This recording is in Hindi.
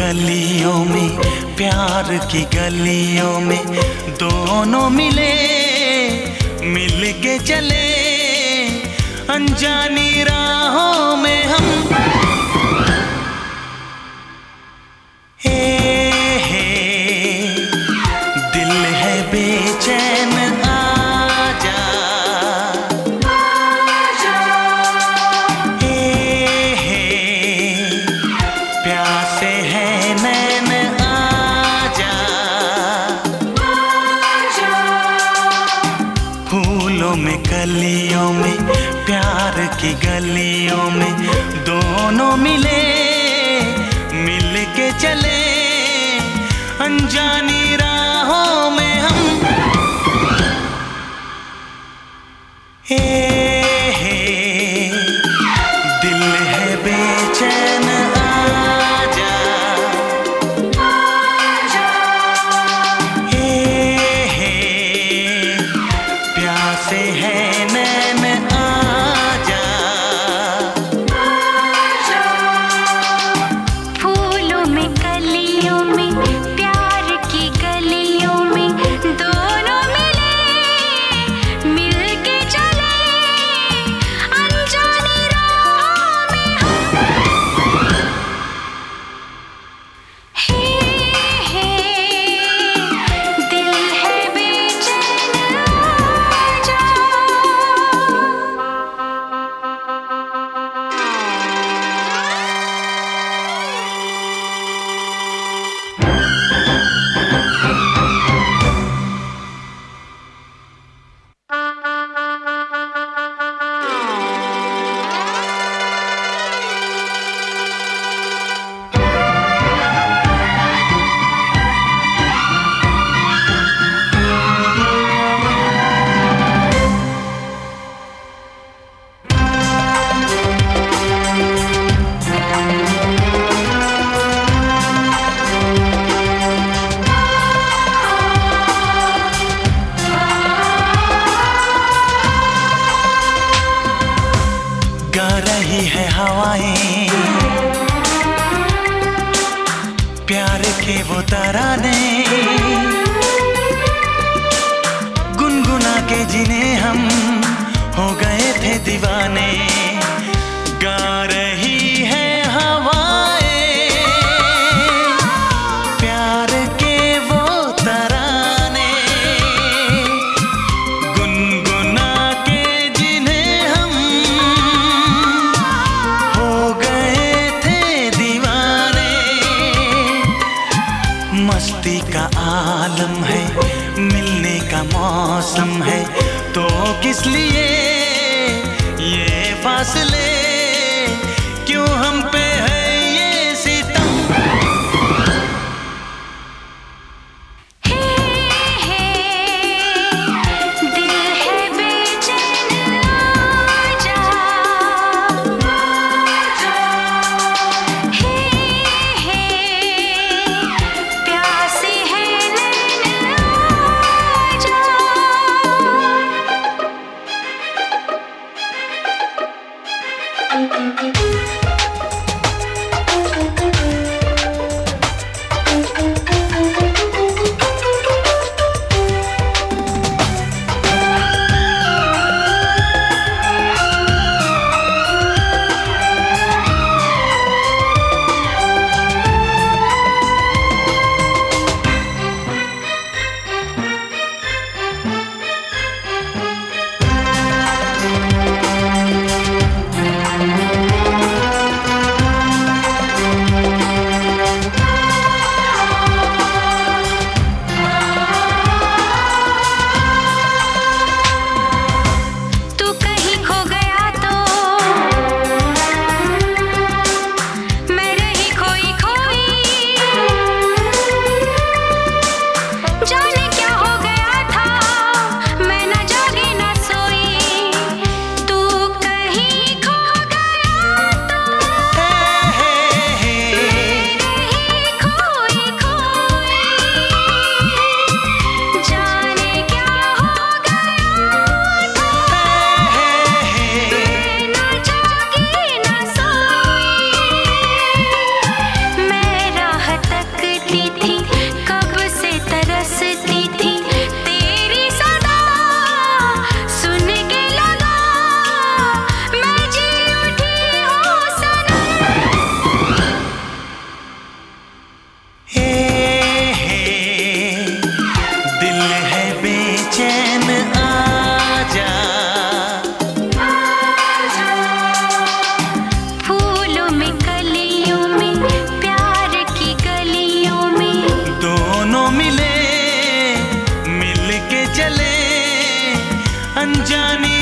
कलियों में, प्यार की गलियों में दोनों मिले, मिल के चले अनजानी राहों में हम। हे दिल है बेचैन आजा, हे प्यासे है नैन आजा। फूलों में कलियों में, प्यार की गलियों में दोनों मिले, मिल के चले अनजानी राहों में हम। हे दिल है बेचैन आजा, हे प्यासे है नैन आजा। फूलों में कलियों में, प्यार की गलियों में दोनों मिले, मिल के चले अनजानी राहों में हम। हे दिल है बेचैन आजा। गा रही है हवाएं प्यार के वो तराने, गुनगुना के जिन्हें हम हो गए थे दीवाने। गा रही है हवाएं प्यार के वो तराने, गुनगुना के जिन्हें हम हो गए थे दीवाने। मस्ती का आलम है, मिलने का मौसम है, तो किस लिए ये फासले, क्यों हम पे है ये सितम। दिल है बेचैन आजा। प्यासी है नैन आजा। अनजानी